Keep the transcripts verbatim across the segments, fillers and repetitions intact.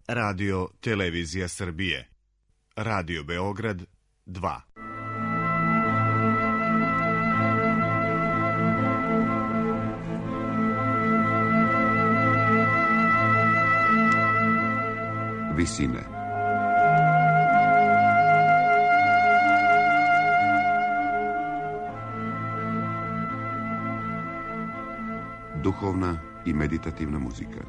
Radio Televizija Srbije. Radio Beograd dva. Visine. Duhovna i meditativna muzika.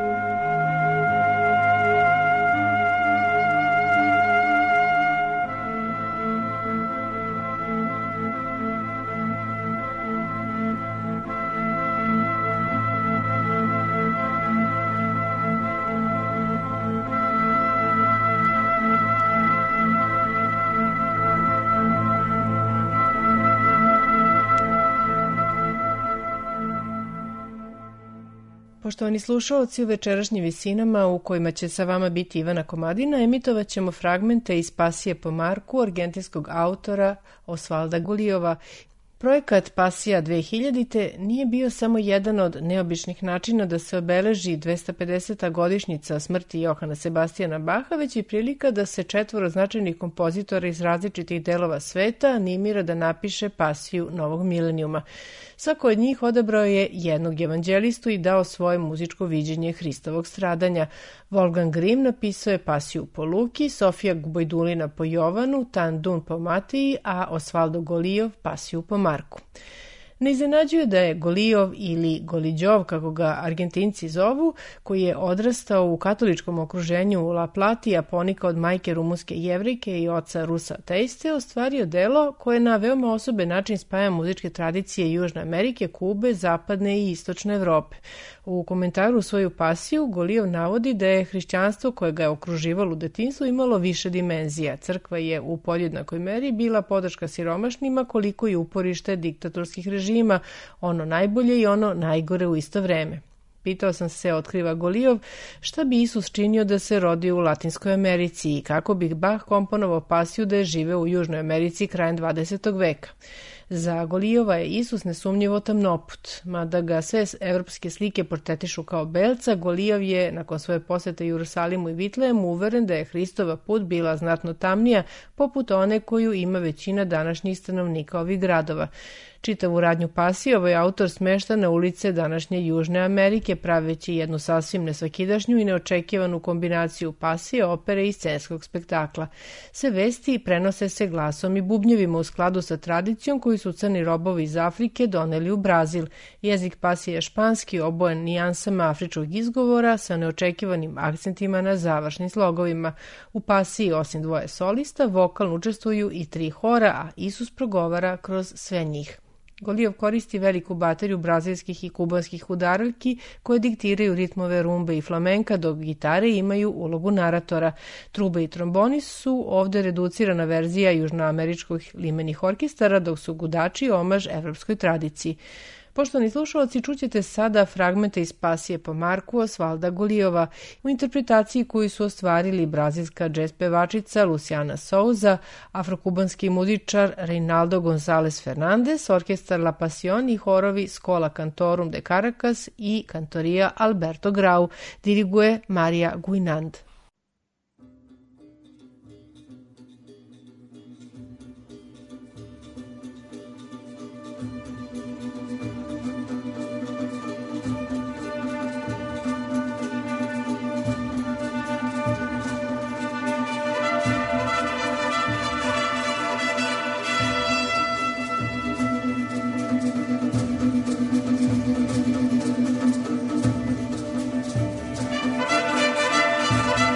Poštovani slušaoci, u večerašnjim visinama u kojima će sa vama biti Ivana Komadina, emitovat ćemo fragmente iz Pasije po Marku, argentinskog autora Osvalda Golijova. Projekat Pasija dve hiljadite nije bio samo jedan od neobičnih načina da se obeleži dvesta pedeseta godišnjica smrti Johana Sebastijana Baha, već i prilika da se četvoro značajnih kompozitora iz različitih delova sveta animira da napiše Pasiju novog milenijuma. Svako od njih odabrao je jednog evanđelistu i dao svoje muzičko viđenje Hristovog stradanja. Wolfgang Grimm napisao je Pasiju po Luki, Sofija Gubajdulina po Jovanu, Tan Dun po Matiji, a Osvaldo Golijov Pasiju po Marku. Ne iznenađuje da je Golijov ili Goliđov, kako ga Argentinci zovu, koji je odrastao u katoličkom okruženju u La Plati, a ponikao od majke rumunske Jevrejke i oca Rusa ateiste, ostvario delo koje na veoma osoben način spaja muzičke tradicije Južne Amerike, Kube, Zapadne i Istočne Evrope. U komentaru u svoju Pasiju Golijov navodi da je hrišćanstvo koje ga je okruživalo u detinjstvu imalo više dimenzija. Crkva je u podjednakoj meri bila podrška siromašnima koliko i uporište diktatorskih režima, ono najbolje i ono najgore u isto vreme. Pitao sam se, otkriva Golijov, šta bi Isus činio da se rodio u Latinskoj Americi i kako bi Bach komponovao Pasiju da je živeo u Južnoj Americi krajem dvadesetog veka. Za Golijova je Isus nesumnjivo tamnoput, mada ga sve evropske slike portretišu kao belca. Golijov je, nakon svoje posete Jerusalimu i Vitlejemu, uveren da je Hristova put bila znatno tamnija, poput one koju ima većina današnjih stanovnika ovih gradova. Čitavu radnju Pasije ovaj autor smešta na ulice današnje Južne Amerike, praveći jednu sasvim nesvakidašnju i neočekivanu kombinaciju Pasije, opere i scenskog spektakla. Sve vesti prenose se glasom i bubnjevima u skladu sa tradicijom koju su crni robovi iz Afrike doneli u Brazil. Jezik Pasije je španski, obojen nijansama afričkog izgovora sa neočekivanim akcentima na završnim slogovima. U Pasiji, osim dvoje solista, vokalno učestvuju i tri hora, a Isus progovara kroz sve njih. Golijov koristi veliku bateriju brazilskih i kubanskih udaraljki koje diktiraju ritmove rumbe i flamenka, dok gitare imaju ulogu naratora. Trube i tromboni su ovde reducirana verzija južnoameričkih limenih orkestara, dok su gudači omaž evropskoj tradiciji. Poštovani slušalci, čućete sada fragmente iz Pasije po Marku Osvalda Golijova u interpretaciji koju su ostvarili brazilska džez pevačica Luciana Souza, afrokubanski muzičar Reinaldo González Fernandez, orkestar La Pasión i horovi Schola Cantorum de Caracas i Kantorija Alberto Grau, diriguje Maria Guinand. Thank you.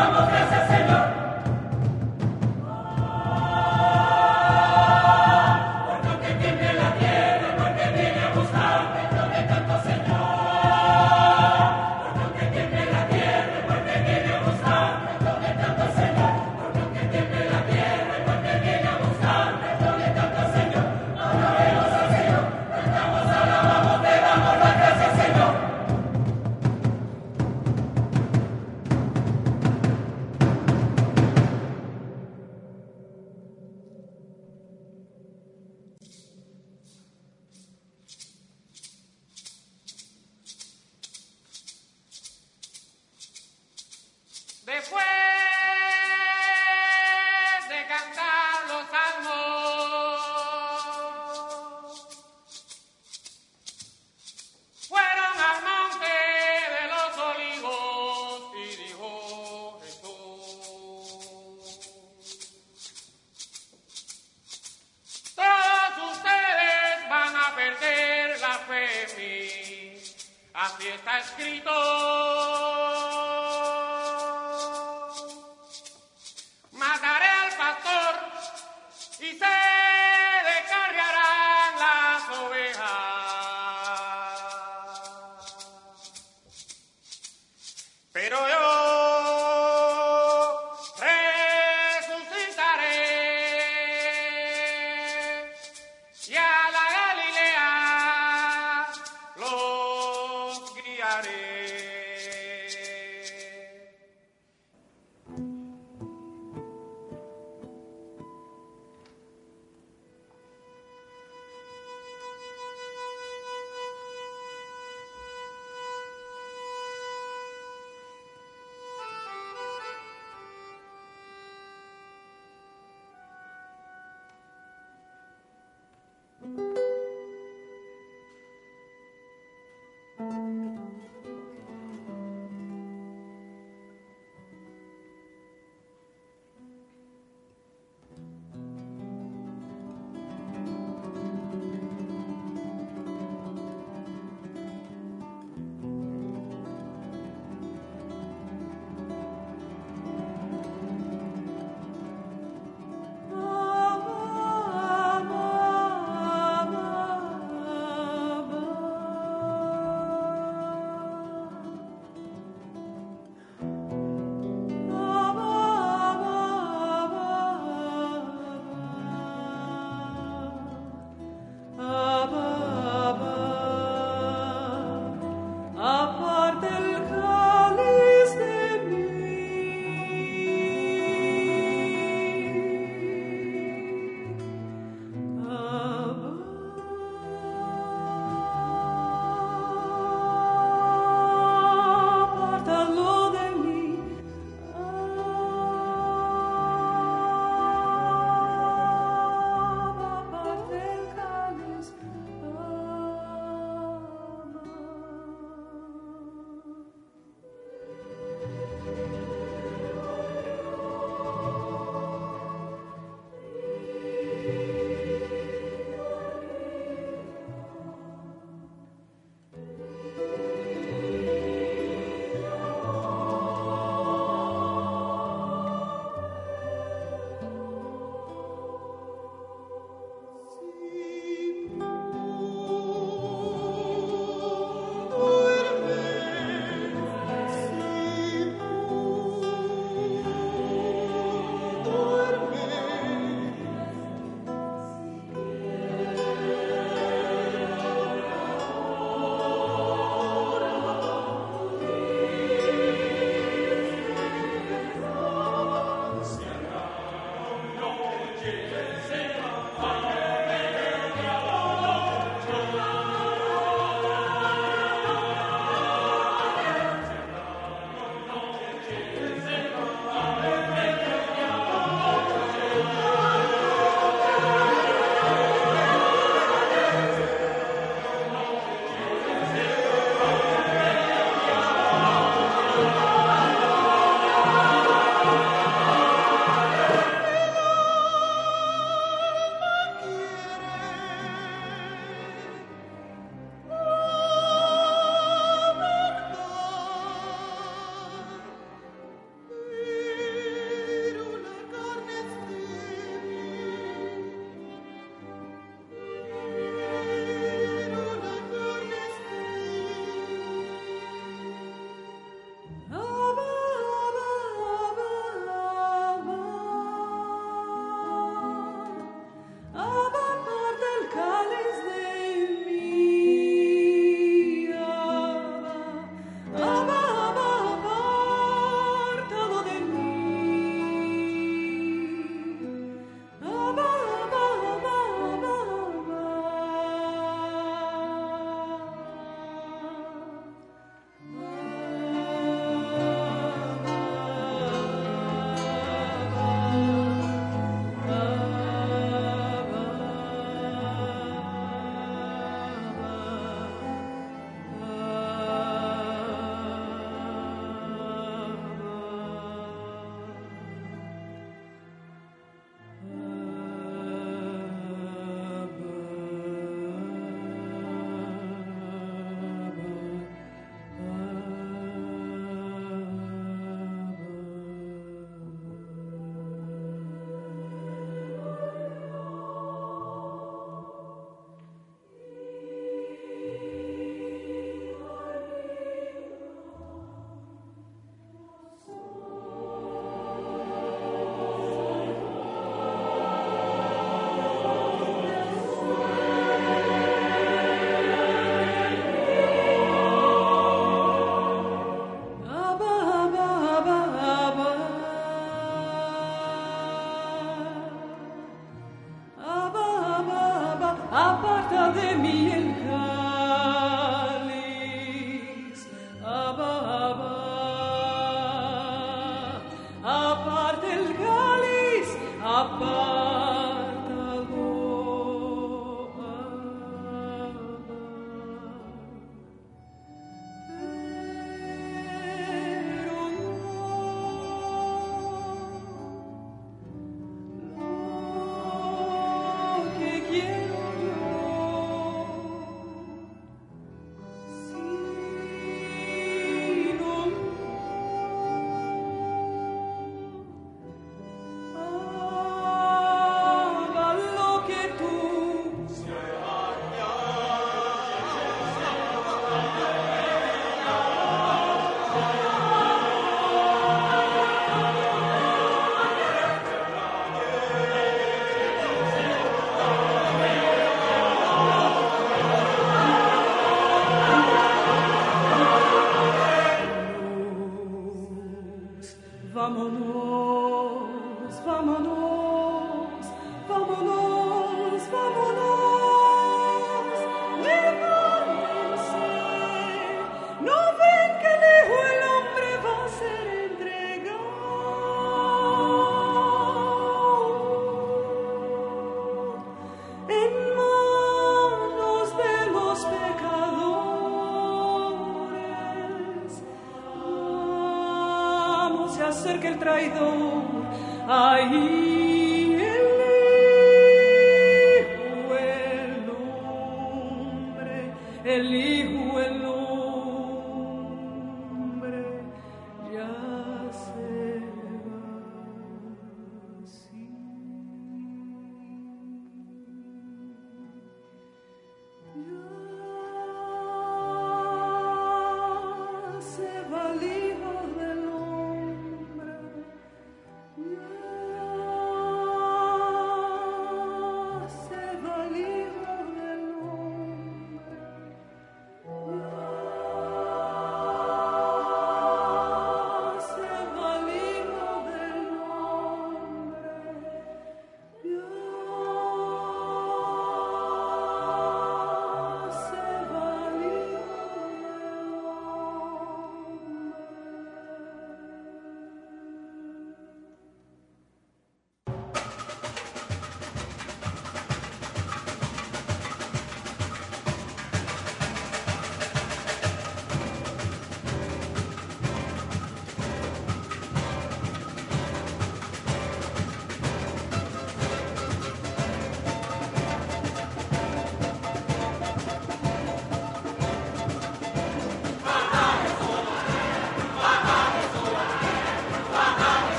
Después de cantar los salmos, fueron al monte de los olivos y dijo Jesús: todos ustedes van a perder la fe en mí, así está escrito. Mataré al pastor y se descarriarán las ovejas. Pero yo resucitaré y a la Galilea los guiaré. Vámonos, vámonos, vámonos, vámonos. Levántense, no ven que lejos el hombre va a ser entregado en manos de los pecadores. Vamos, se acerca el traidor, ahí. El hijo, el hombre, ya se va, sí. Ya se va el hijo del hombre, ya se va el hijo del hombre.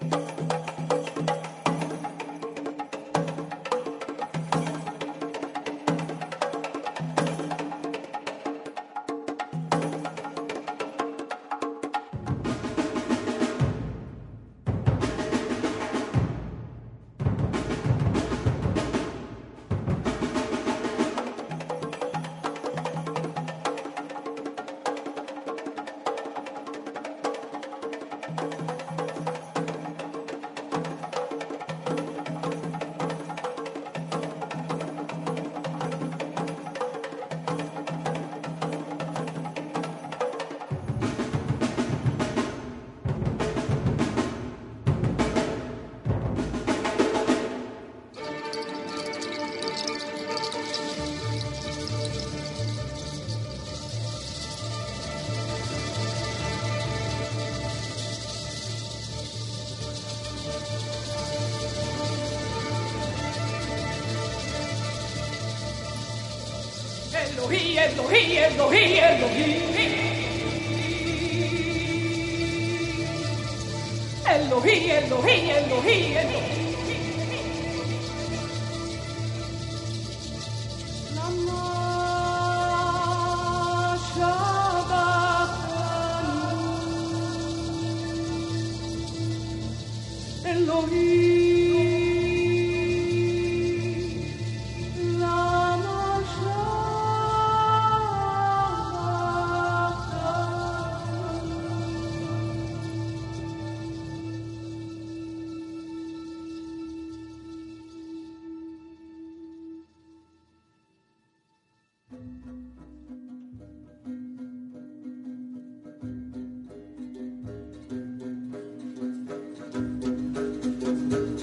Elohim, Elohim, Elohim, Elohim. Elohim, Elohim, Elohim, Elohim. Thank you.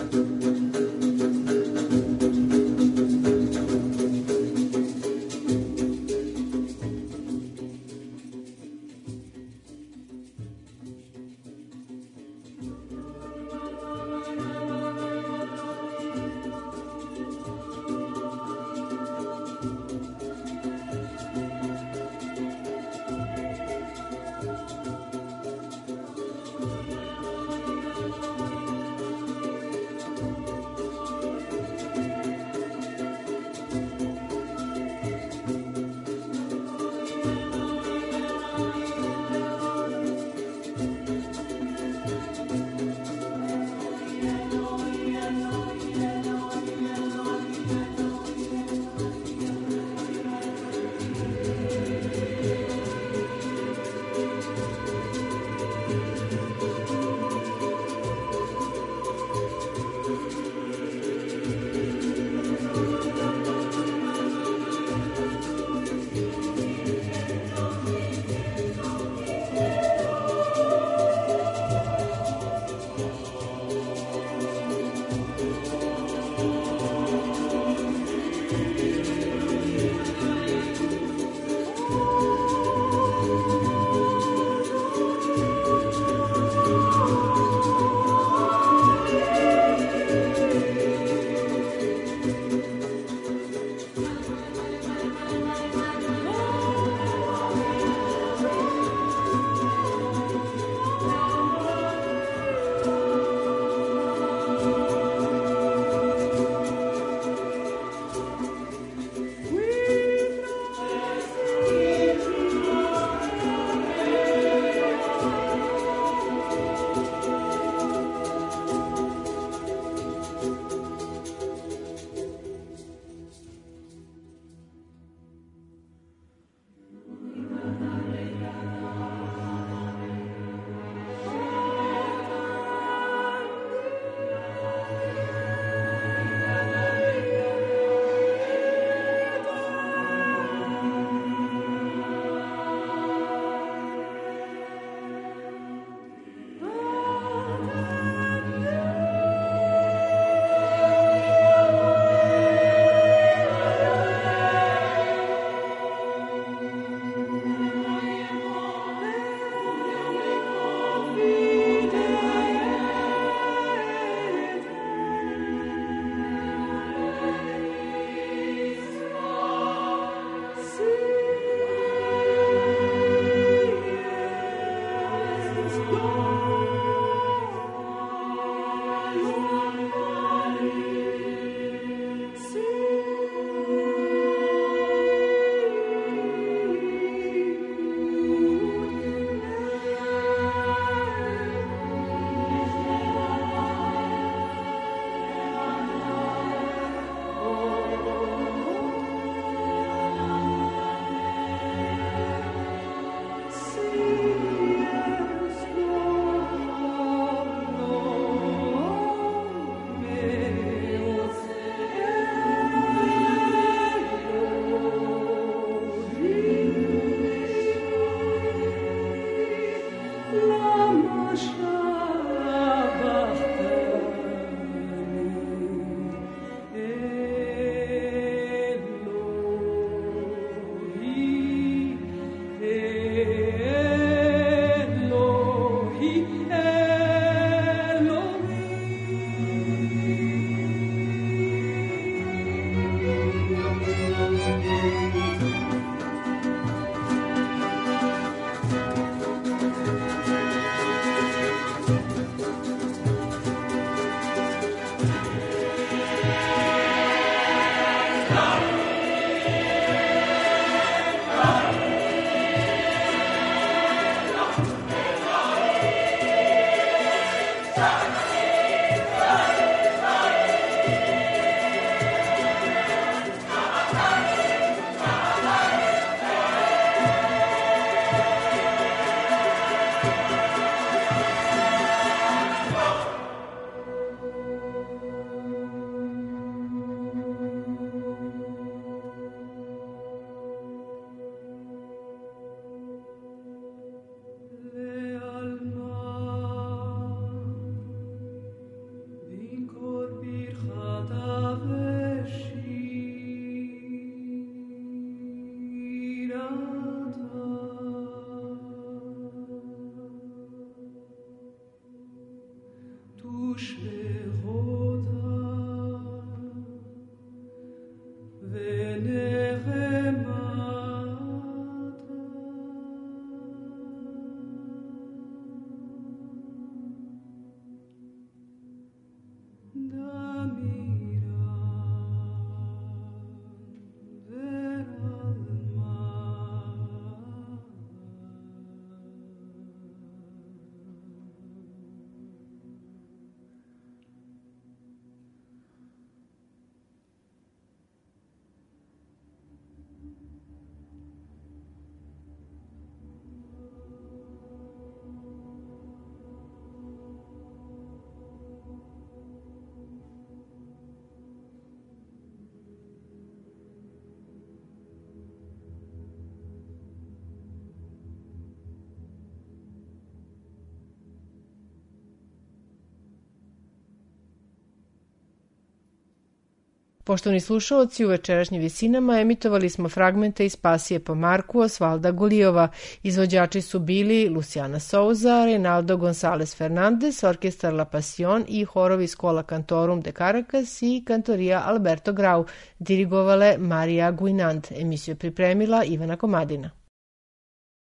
Poštovani slušaoci, u večerašnjim visinama emitovali smo fragmente iz Pasije po Marku Osvalda Gulijova. Izvođači su bili Luciana Souza, Reinaldo González Fernández, orkestar La Pasión i horovi Schola Cantorum de Caracas i kantorija Alberto Grau, dirigovale Marija Guinant. Emisiju je pripremila Ivana Komadina.